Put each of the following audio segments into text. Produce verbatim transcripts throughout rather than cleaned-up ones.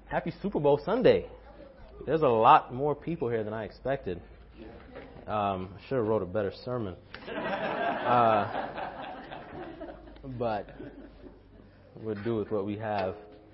Happy Super Bowl Sunday. There's a lot more people here than I expected. Um, I should have wrote a better sermon. Uh, but we'll do with what we have.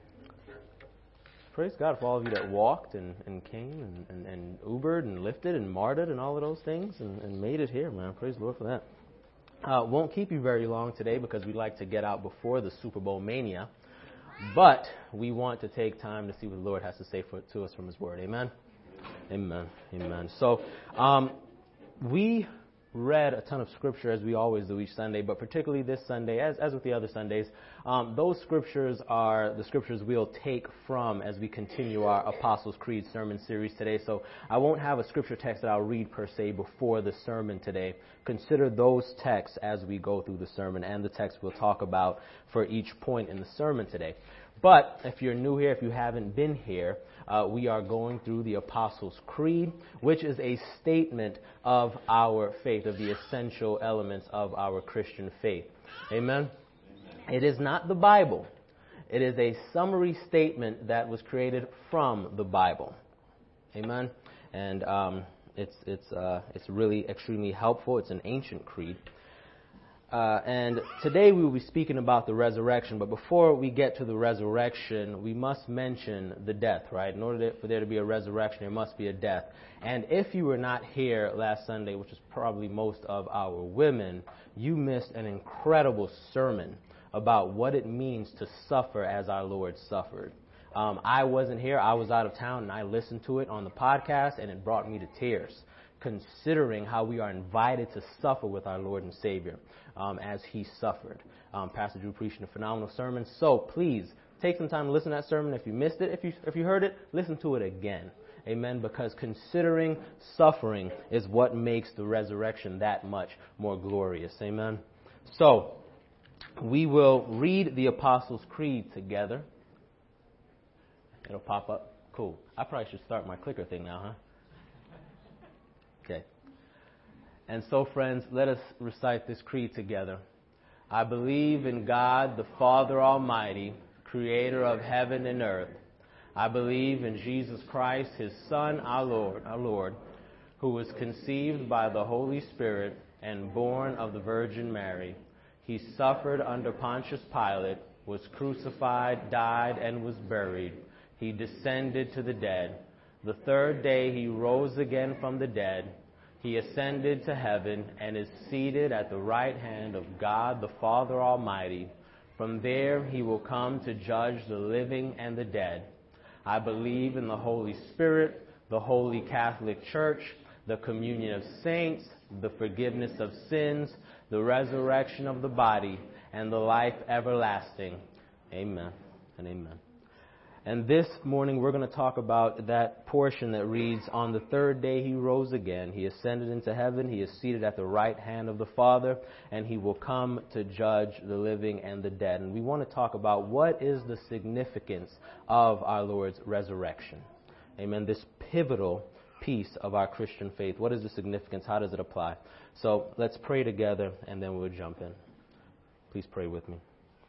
Praise God for all of you that walked and, and came and, and, and Ubered and lifted and martyred and all of those things and, and made it here, man. Praise the Lord for that. Uh, won't keep you very long today because we like to get out before the Super Bowl mania. But we want to take time to see what the Lord has to say for, to us from His Word. Amen? Amen. Amen. So um, we read a ton of Scripture as we always do each Sunday, but particularly this Sunday, as, as with the other Sundays, um, those Scriptures are the Scriptures we'll take from as we continue our Apostles' Creed sermon series today. So I won't have a Scripture text that I'll read per se before the sermon today. Consider those texts as we go through the sermon and the text we'll talk about for each point in the sermon today. But if you're new here, if you haven't been here, uh, we are going through the Apostles' Creed, which is a statement of our faith, of the essential elements of our Christian faith. Amen? It is not the Bible. It is a summary statement that was created from the Bible. Amen? And um, it's it's uh, it's really extremely helpful. It's an ancient creed. Uh, and today we will be speaking about the resurrection. But before we get to the resurrection, we must mention the death, right? In order for there to be a resurrection, there must be a death. And if you were not here last Sunday, which is probably most of our women, you missed an incredible sermon about what it means to suffer as our Lord suffered. Um, I wasn't here. I was out of town, and I listened to it on the podcast, and it brought me to tears, considering how we are invited to suffer with our Lord and Savior um, as He suffered. Um, Pastor Drew preached a phenomenal sermon, so please take some time to listen to that sermon. If you missed it, if you if you heard it, listen to it again. Amen, because considering suffering is what makes the resurrection that much more glorious. Amen. So, we will read the Apostles' Creed together. It'll pop up. Cool. I probably should start my clicker thing now, huh? Okay. And so, friends, let us recite this creed together. I believe in God, the Father Almighty, creator of heaven and earth. I believe in Jesus Christ, His Son, our Lord, our Lord, who was conceived by the Holy Spirit and born of the Virgin Mary. He suffered under Pontius Pilate, was crucified, died, and was buried. He descended to the dead. The third day He rose again from the dead. He ascended to heaven and is seated at the right hand of God the Father Almighty. From there He will come to judge the living and the dead. I believe in the Holy Spirit, the Holy Catholic Church, the communion of saints, the forgiveness of sins, the resurrection of the body, and the life everlasting. Amen and amen. And this morning we're going to talk about that portion that reads, on the third day He rose again. He ascended into heaven. He is seated at the right hand of the Father, and He will come to judge the living and the dead. And we want to talk about what is the significance of our Lord's resurrection. Amen. This pivotal piece of our Christian faith. What is the significance? How does it apply? So let's pray together, and then we'll jump in. Please pray with me.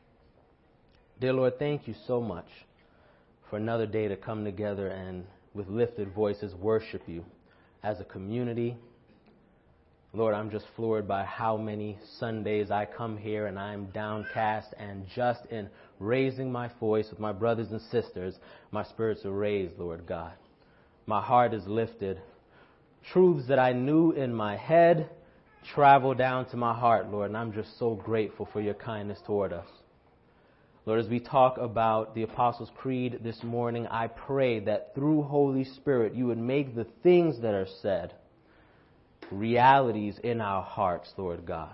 Dear Lord, thank You so much for another day to come together and with lifted voices worship You as a community. Lord, I'm just floored by how many Sundays I come here and I'm downcast, and just in raising my voice with my brothers and sisters, my spirits are raised, Lord God. My heart is lifted. Truths that I knew in my head travel down to my heart, Lord, and I'm just so grateful for Your kindness toward us. Lord, as we talk about the Apostles' Creed this morning, I pray that through Holy Spirit You would make the things that are said realities in our hearts, Lord God.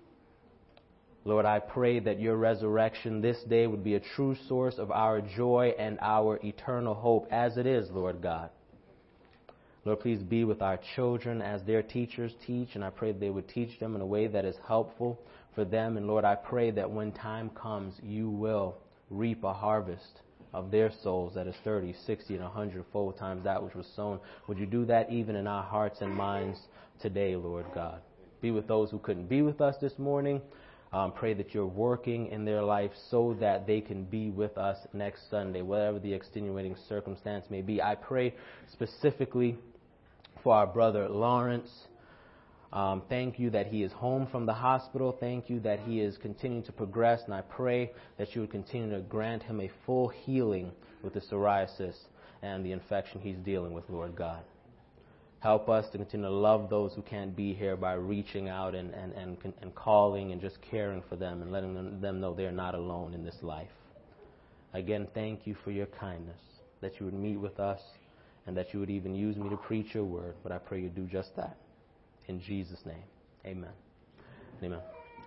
Lord, I pray that Your resurrection this day would be a true source of our joy and our eternal hope, as it is, Lord God. Lord, please be with our children as their teachers teach, and I pray that they would teach them in a way that is helpful for them. And Lord, I pray that when time comes, You will reap a harvest of their souls that is thirty, sixty, and one hundred fold times that which was sown. Would You do that even in our hearts and minds today, Lord God? Be with those who couldn't be with us this morning. Um, pray that you're working in their life so that they can be with us next Sunday, whatever the extenuating circumstance may be. I pray specifically for our brother Lawrence. Um, thank you that he is home from the hospital. Thank you that he is continuing to progress. And I pray that you would continue to grant him a full healing with the psoriasis and the infection he's dealing with, Lord God. Help us to continue to love those who can't be here by reaching out and, and, and, and calling and just caring for them and letting them, them know they're not alone in this life. Again, thank you for your kindness, that you would meet with us and that you would even use me to preach your word. But I pray you do just that. In Jesus' name, amen. Amen.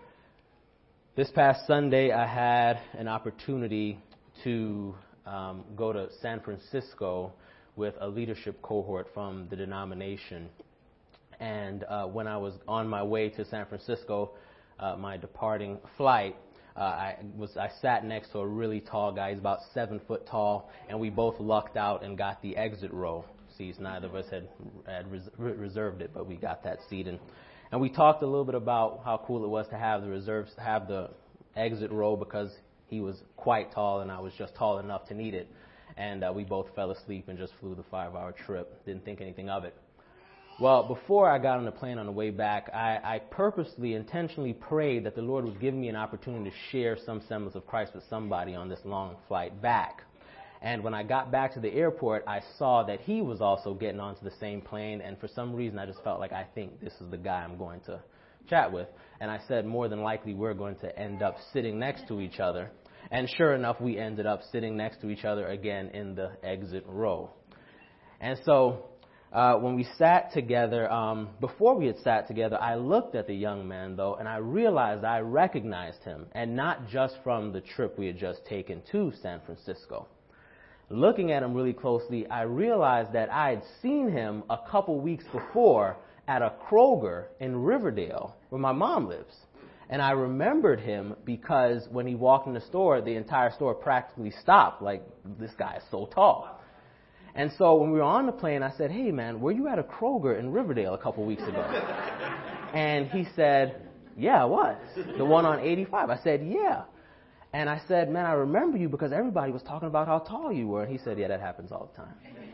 This past Sunday, I had an opportunity to um, go to San Francisco with a leadership cohort from the denomination. And uh, when I was on my way to San Francisco, uh, my departing flight, uh, I was I sat next to a really tall guy. He's about seven foot tall, and we both lucked out and got the exit row seats. Neither of us had, had res- reserved it, but we got that seat. And, and we talked a little bit about how cool it was to have the reserves, have the exit row, because he was quite tall and I was just tall enough to need it. And uh, we both fell asleep and just flew the five-hour trip. Didn't think anything of it. Well, before I got on the plane on the way back, I, I purposely, intentionally prayed that the Lord would give me an opportunity to share some semblance of Christ with somebody on this long flight back. And when I got back to the airport, I saw that he was also getting onto the same plane. And for some reason, I just felt like, I think this is the guy I'm going to chat with. And I said, more than likely, we're going to end up sitting next to each other. And sure enough, we ended up sitting next to each other again in the exit row. And so uh, when we sat together, um, before we had sat together, I looked at the young man, though, and I realized I recognized him, and not just from the trip we had just taken to San Francisco. Looking at him really closely, I realized that I had seen him a couple weeks before at a Kroger in Riverdale, where my mom lives. And I remembered him because when he walked in the store, the entire store practically stopped. Like, this guy is so tall. And so when we were on the plane, I said, hey, man, were you at a Kroger in Riverdale a couple weeks ago? And he said, yeah, I was. The one on eighty-five. I said, yeah. And I said, man, I remember you because everybody was talking about how tall you were. And he said, yeah, that happens all the time.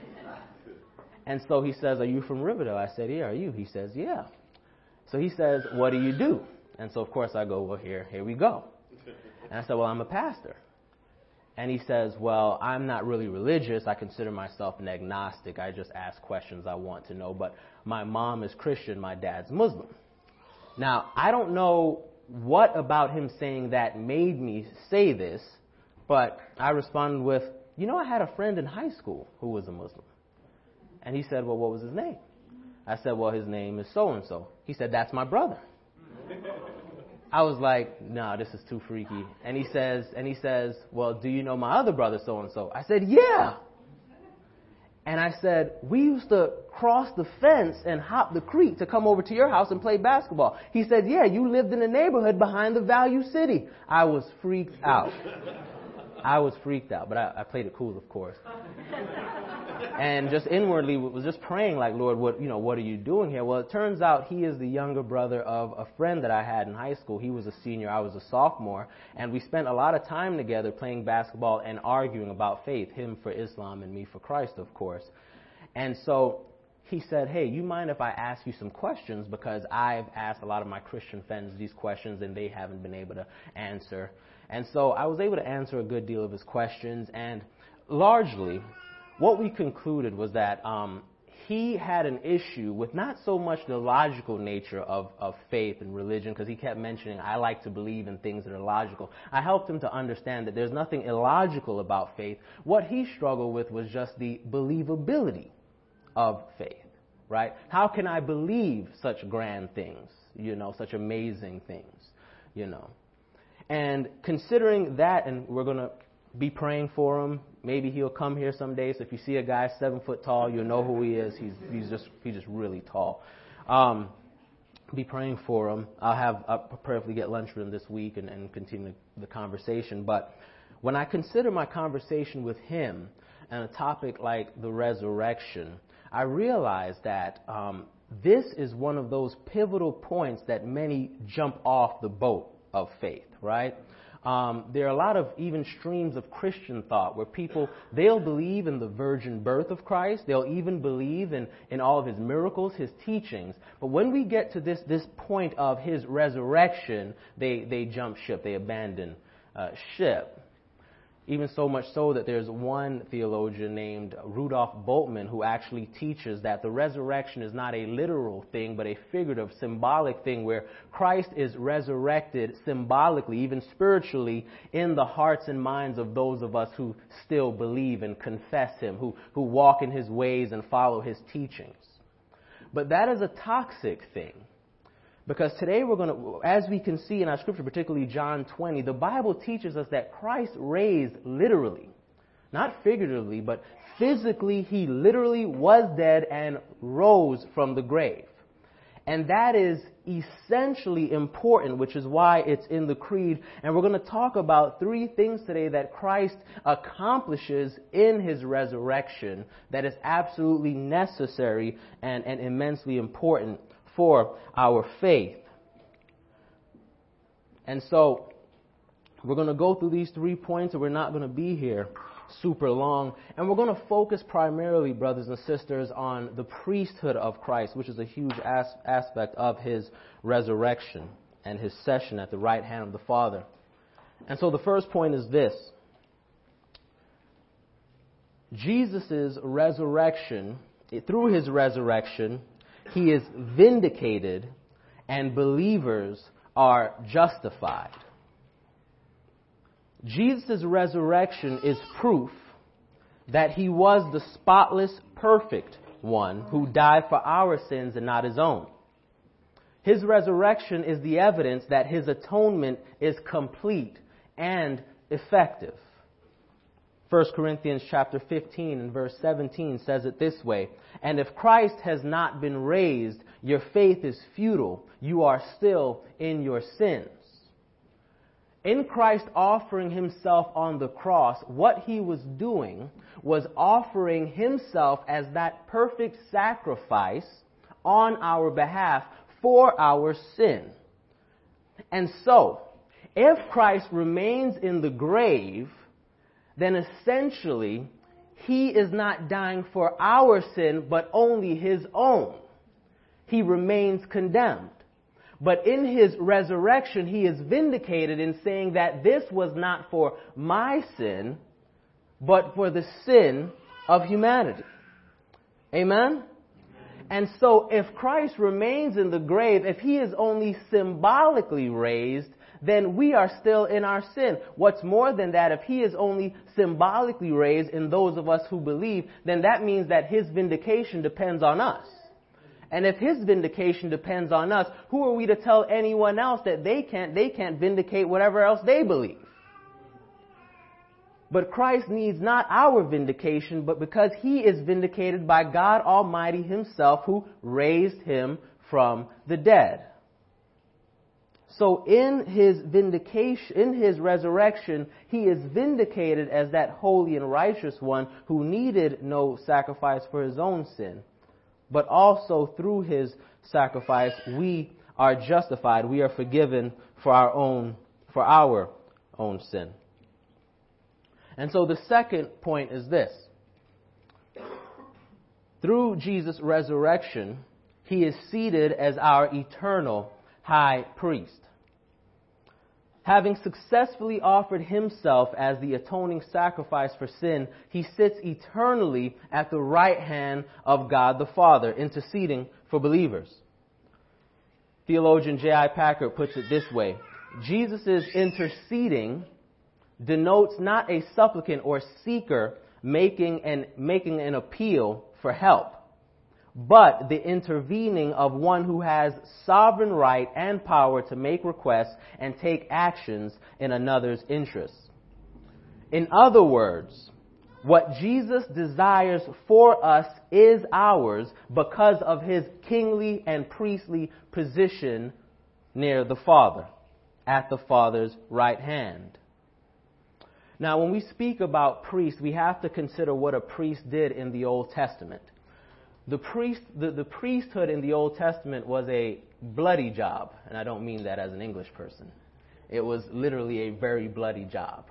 And so he says, are you from Riverdale? I said, yeah, are you? He says, yeah. So he says, what do you do? And so, of course, I go, well, here, here we go. And I said, well, I'm a pastor. And he says, well, I'm not really religious. I consider myself an agnostic. I just ask questions I want to know. But my mom is Christian. My dad's Muslim. Now, I don't know what about him saying that made me say this, but I responded with, you know, I had a friend in high school who was a Muslim. And he said, well, what was his name? I said, well, his name is so-and-so. He said, that's my brother. I was like, no, nah, this is too freaky. And he says, and he says, well, do you know my other brother so-and-so? I said, yeah. And I said, we used to cross the fence and hop the creek to come over to your house and play basketball. He said, yeah, you lived in the neighborhood behind the Value City. I was freaked out. I was freaked out, but I, I played it cool, of course. And just inwardly was just praying like, Lord, what, you know, what are you doing here? Well, it turns out he is the younger brother of a friend that I had in high school. He was a senior, I was a sophomore, and we spent a lot of time together playing basketball and arguing about faith, him for Islam and me for Christ, of course. And so he said, hey, you mind if I ask you some questions, because I've asked a lot of my Christian friends these questions and they haven't been able to answer. And so I was able to answer a good deal of his questions, and largely what we concluded was that um, he had an issue with not so much the logical nature of, of faith and religion, because he kept mentioning, I like to believe in things that are logical. I helped him to understand that there's nothing illogical about faith. What he struggled with was just the believability of faith, right? How can I believe such grand things, you know, such amazing things, you know? And considering that, and we're going to be praying for him. Maybe he'll come here someday. So if you see a guy seven foot tall, you'll know who he is. He's he's just he's just really tall. Um, be praying for him. I'll have I'll prayerfully get lunch with him this week and, and continue the conversation. But when I consider my conversation with him and a topic like the resurrection, I realize that um, this is one of those pivotal points that many jump off the boat of faith, right? Um, there are a lot of even streams of Christian thought where people, they'll believe in the virgin birth of Christ. They'll even believe in, in all of his miracles, his teachings. But when we get to this, this point of his resurrection, they, they jump ship. They abandon uh, ship. Even so much so that there's one theologian named Rudolf Bultmann who actually teaches that the resurrection is not a literal thing, but a figurative, symbolic thing where Christ is resurrected symbolically, even spiritually, in the hearts and minds of those of us who still believe and confess him, who, who walk in his ways and follow his teachings. But that is a toxic thing. Because today we're going to, as we can see in our scripture, particularly John twenty, the Bible teaches us that Christ raised literally, not figuratively, but physically, he literally was dead and rose from the grave. And that is essentially important, which is why it's in the creed. And we're going to talk about three things today that Christ accomplishes in his resurrection that is absolutely necessary and, and immensely important for our faith. And so we're going to go through these three points, and we're not going to be here super long. And we're going to focus primarily, brothers and sisters, on the priesthood of Christ, which is a huge as- aspect of his resurrection and his session at the right hand of the Father. And so the first point is this. Jesus' resurrection, through his resurrection, he is vindicated and believers are justified. Jesus' resurrection is proof that he was the spotless, perfect one who died for our sins and not his own. His resurrection is the evidence that his atonement is complete and effective. First Corinthians chapter fifteen and verse seventeen says it this way, "And if Christ has not been raised, your faith is futile. You are still in your sins." In Christ offering himself on the cross, what he was doing was offering himself as that perfect sacrifice on our behalf for our sin. And so, if Christ remains in the grave, then essentially, he is not dying for our sin, but only his own. He remains condemned. But in his resurrection, he is vindicated in saying that this was not for my sin, but for the sin of humanity. Amen? And so if Christ remains in the grave, if he is only symbolically raised, then we are still in our sin. What's more than that, if he is only symbolically raised in those of us who believe, then that means that his vindication depends on us. And if his vindication depends on us, who are we to tell anyone else that they can't, they can't vindicate whatever else they believe? But Christ needs not our vindication, but because he is vindicated by God Almighty himself, who raised him from the dead. So in his vindication, in his resurrection, he is vindicated as that holy and righteous one who needed no sacrifice for his own sin. But also through his sacrifice, we are justified. We are forgiven for our own, for our own sin. And so the second point is this. Through Jesus' resurrection, he is seated as our eternal high priest. Having successfully offered himself as the atoning sacrifice for sin, he sits eternally at the right hand of God the Father, interceding for believers. Theologian J I Packer puts it this way: Jesus' interceding denotes not a supplicant or seeker making an, making an appeal for help, but the intervening of one who has sovereign right and power to make requests and take actions in another's interests. In other words, what Jesus desires for us is ours because of his kingly and priestly position near the Father, at the Father's right hand. Now, when we speak about priests, we have to consider what a priest did in the Old Testament. The priest, the, the priesthood in the Old Testament was a bloody job, and I don't mean that as an English person. It was literally a very bloody job.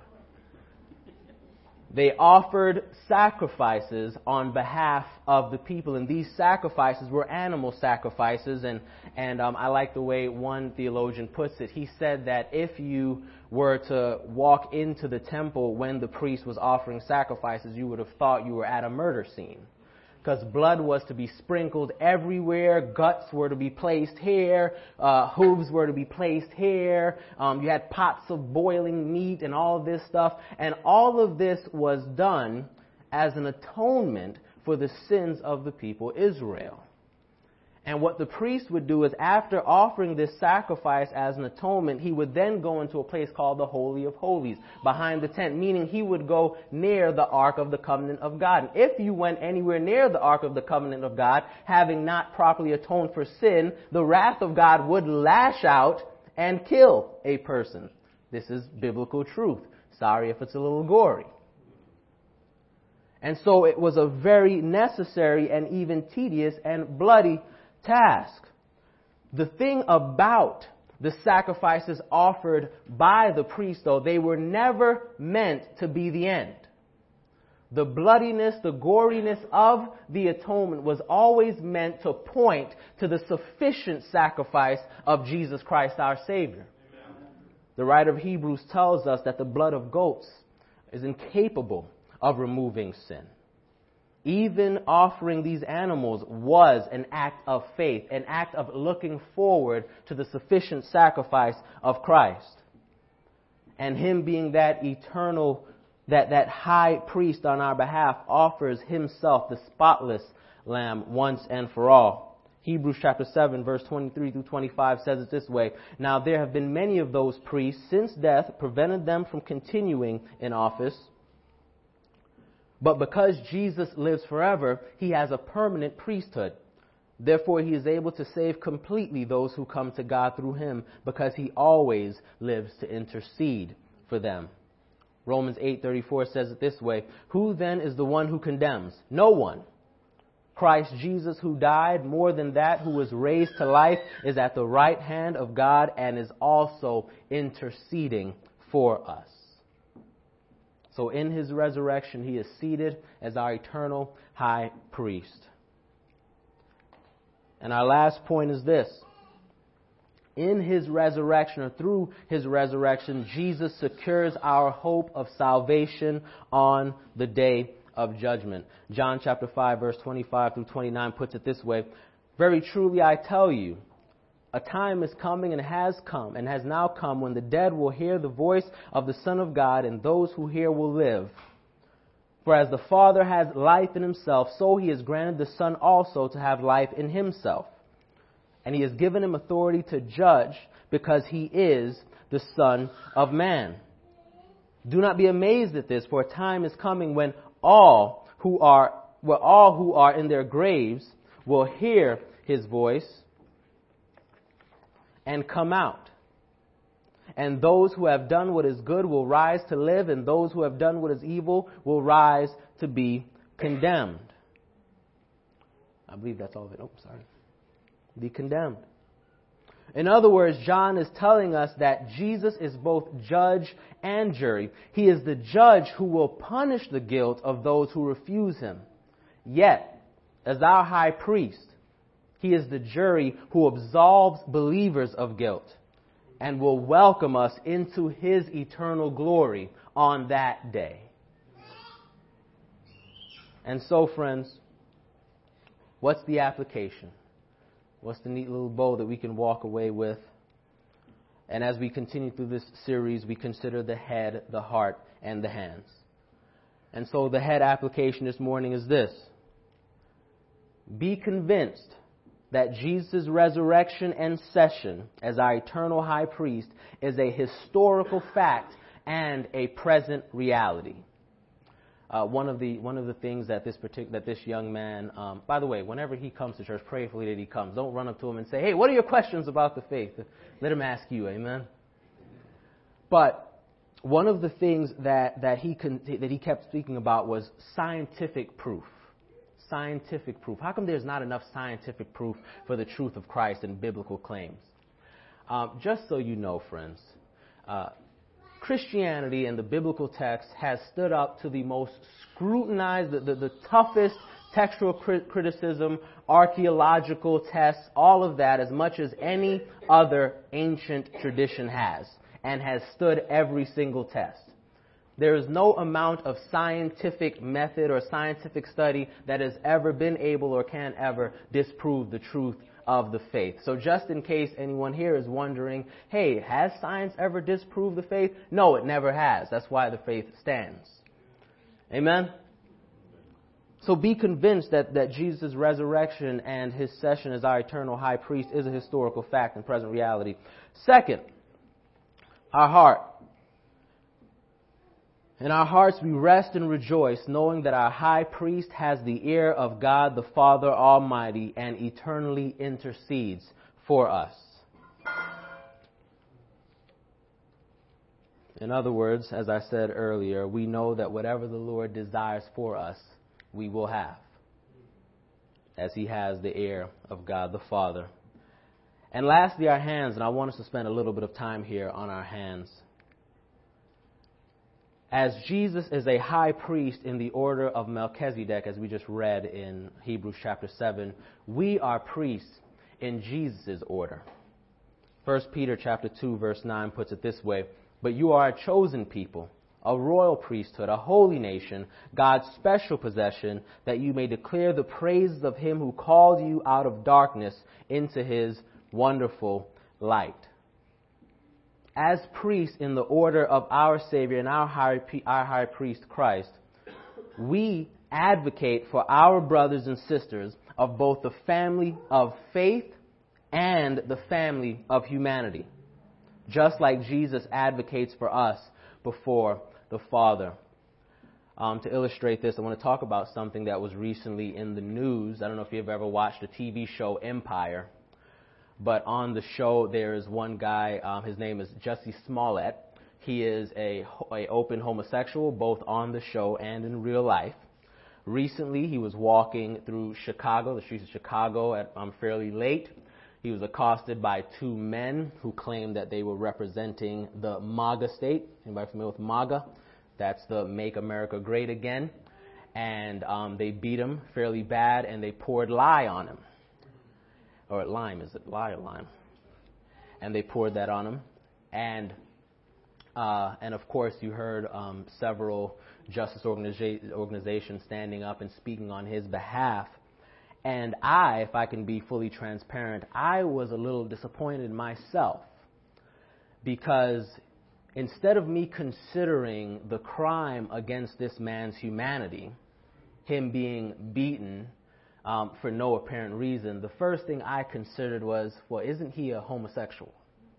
They offered sacrifices on behalf of the people, and these sacrifices were animal sacrifices. And and um, I like the way one theologian puts it. He said that if you were to walk into the temple when the priest was offering sacrifices, you would have thought you were at a murder scene, because blood was to be sprinkled everywhere, guts were to be placed here, uh, hooves were to be placed here, um, you had pots of boiling meat and all of this stuff, and all of this was done as an atonement for the sins of the people Israel. And what the priest would do is, after offering this sacrifice as an atonement, he would then go into a place called the Holy of Holies, behind the tent, meaning he would go near the Ark of the Covenant of God. And if you went anywhere near the Ark of the Covenant of God, having not properly atoned for sin, the wrath of God would lash out and kill a person. This is biblical truth. Sorry if it's a little gory. And so it was a very necessary and even tedious and bloody task. The thing about the sacrifices offered by the priest, though, they were never meant to be the end. The bloodiness, the goriness of the atonement was always meant to point to the sufficient sacrifice of Jesus Christ, our Savior. Amen. The writer of Hebrews tells us that the blood of goats is incapable of removing sin. Even offering these animals was an act of faith, an act of looking forward to the sufficient sacrifice of Christ. And Him being that eternal, that, that high priest on our behalf, offers Himself, the spotless Lamb, once and for all. Hebrews chapter seven, verse twenty-three through twenty-five says it this way: Now there have been many of those priests since death prevented them from continuing in office. But because Jesus lives forever, He has a permanent priesthood. Therefore, He is able to save completely those who come to God through Him, because He always lives to intercede for them. Romans eight thirty-four says it this way: Who then is the one who condemns? No one. Christ Jesus, who died, more than that, who was raised to life, is at the right hand of God and is also interceding for us. So in His resurrection, He is seated as our eternal high priest. And our last point is this: in His resurrection, or through His resurrection, Jesus secures our hope of salvation on the day of judgment. John chapter five, verse twenty-five through twenty-nine puts it this way: Very truly I tell you, a time is coming and has come and has now come when the dead will hear the voice of the Son of God, and those who hear will live. For as the Father has life in Himself, so He has granted the Son also to have life in Himself. And He has given Him authority to judge, because He is the Son of Man. Do not be amazed at this, for a time is coming when all who are, well, all who are in their graves will hear His voice and come out. And those who have done what is good will rise to live, and those who have done what is evil will rise to be condemned. I believe that's all of it. Oh, sorry. Be condemned. In other words, John is telling us that Jesus is both judge and jury. He is the judge who will punish the guilt of those who refuse Him. Yet, as our high priest, He is the jury who absolves believers of guilt and will welcome us into His eternal glory on that day. And so, friends, what's the application? What's the neat little bow that we can walk away with? And as we continue through this series, we consider the head, the heart, and the hands. And so the head application this morning is this: be convinced that Jesus' resurrection and session as our eternal high priest is a historical fact and a present reality. Uh, one of the one of the things that this partic- that this young man, um, by the way, whenever he comes to church, prayerfully that he comes. Don't run up to him and say, "Hey, what are your questions about the faith?" Let him ask you, amen. But one of the things that that he con- that he kept speaking about was scientific proof. Scientific proof. How come there's not enough scientific proof for the truth of Christ and biblical claims? Um, just so you know, friends, uh, Christianity and the biblical text has stood up to the most scrutinized, the, the, the toughest textual crit- criticism, archaeological tests, all of that, as much as any other ancient tradition has, and has stood every single test. There is no amount of scientific method or scientific study that has ever been able or can ever disprove the truth of the faith. So just in case anyone here is wondering, hey, has science ever disproved the faith? No, it never has. That's why the faith stands. Amen? So be convinced that, that Jesus' resurrection and his session as our eternal high priest is a historical fact and present reality. Second, our heart. In our hearts we rest and rejoice, knowing that our high priest has the ear of God the Father Almighty and eternally intercedes for us. In other words, as I said earlier, we know that whatever the Lord desires for us, we will have, as he has the ear of God the Father. And lastly, our hands, and I want us to spend a little bit of time here on our hands. As Jesus is a high priest in the order of Melchizedek, as we just read in Hebrews chapter seven, we are priests in Jesus' order. First Peter chapter two, verse nine puts it this way, "But you are a chosen people, a royal priesthood, a holy nation, God's special possession, that you may declare the praises of him who called you out of darkness into his wonderful light." As priests in the order of our Savior and our high, our high priest Christ, we advocate for our brothers and sisters of both the family of faith and the family of humanity, just like Jesus advocates for us before the Father. Um, to illustrate this, I want to talk about something that was recently in the news. I don't know if you've ever watched the T V show Empire, but on the show there is one guy, um, his name is Jussie Smollett. He is a, a open homosexual, both on the show and in real life. Recently, he was walking through Chicago, the streets of Chicago, at um, fairly late. He was accosted by two men who claimed that they were representing the MAGA state. Anybody familiar with MAGA? That's the Make America Great Again. And um, they beat him fairly bad, and they poured lye on him. Or lime, is it lye or lime? And they poured that on him. And, uh, and of course, you heard um, several justice organiza- organizations standing up and speaking on his behalf. And I, if I can be fully transparent, I was a little disappointed myself, because instead of me considering the crime against this man's humanity, him being beaten um, for no apparent reason, the first thing I considered was, well, isn't he a homosexual?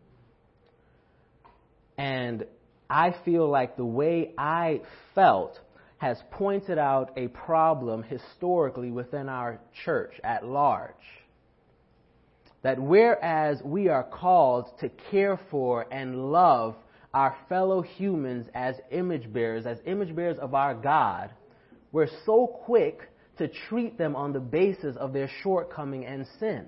And I feel like the way I felt has pointed out a problem historically within our church at large. That whereas we are called to care for and love our fellow humans as image bearers, as image bearers of our God, we're so quick to treat them on the basis of their shortcoming and sin.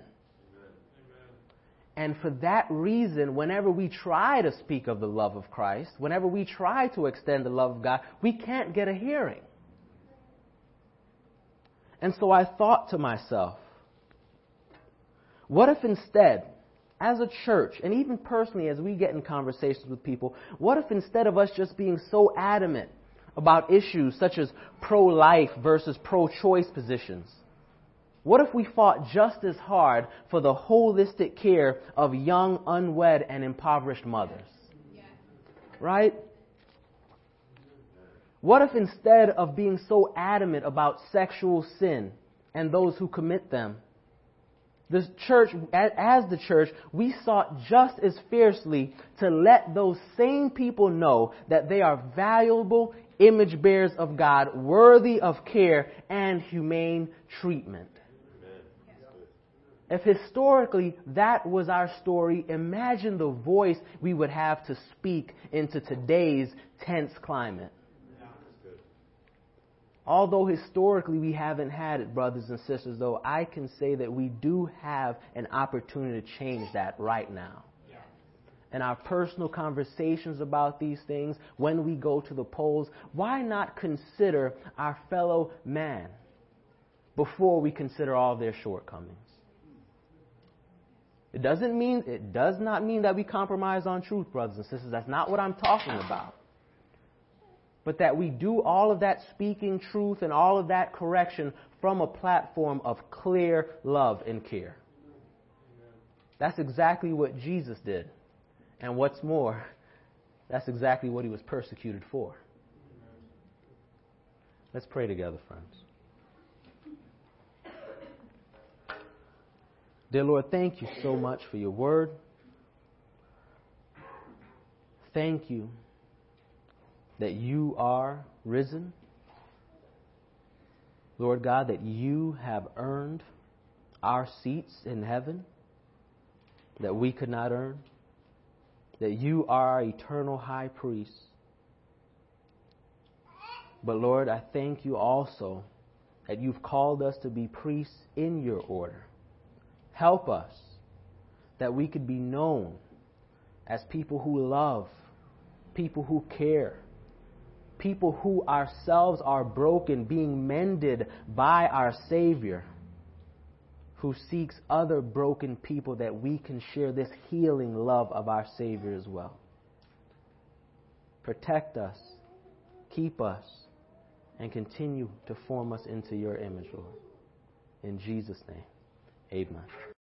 And for that reason, whenever we try to speak of the love of Christ, whenever we try to extend the love of God, we can't get a hearing. And so I thought to myself, what if instead, as a church, and even personally as we get in conversations with people, what if instead of us just being so adamant about issues such as pro-life versus pro-choice positions, what if we fought just as hard for the holistic care of young, unwed, and impoverished mothers? Yeah. Right? What if instead of being so adamant about sexual sin and those who commit them, the church, as the church, we sought just as fiercely to let those same people know that they are valuable image bearers of God, worthy of care and humane treatment. If historically that was our story, imagine the voice we would have to speak into today's tense climate. Although historically we haven't had it, brothers and sisters, though, I can say that we do have an opportunity to change that right now. in our personal conversations about these things, when we go to the polls, why not consider our fellow man before we consider all their shortcomings? It doesn't mean, it does not mean that we compromise on truth, brothers and sisters. That's not what I'm talking about. But that we do all of that speaking truth and all of that correction from a platform of clear love and care. That's exactly what Jesus did. And what's more, that's exactly what he was persecuted for. Let's pray together, friends. Dear Lord, thank you so much for your word. Thank you that you are risen. Lord God, that you have earned our seats in heaven that we could not earn. That you are our eternal high priest. But Lord, I thank you also that you've called us to be priests in your order. Help us that we could be known as people who love, people who care, people who ourselves are broken, being mended by our Savior, who seeks other broken people that we can share this healing love of our Savior as well. Protect us, keep us, and continue to form us into your image, Lord. In Jesus' name, amen.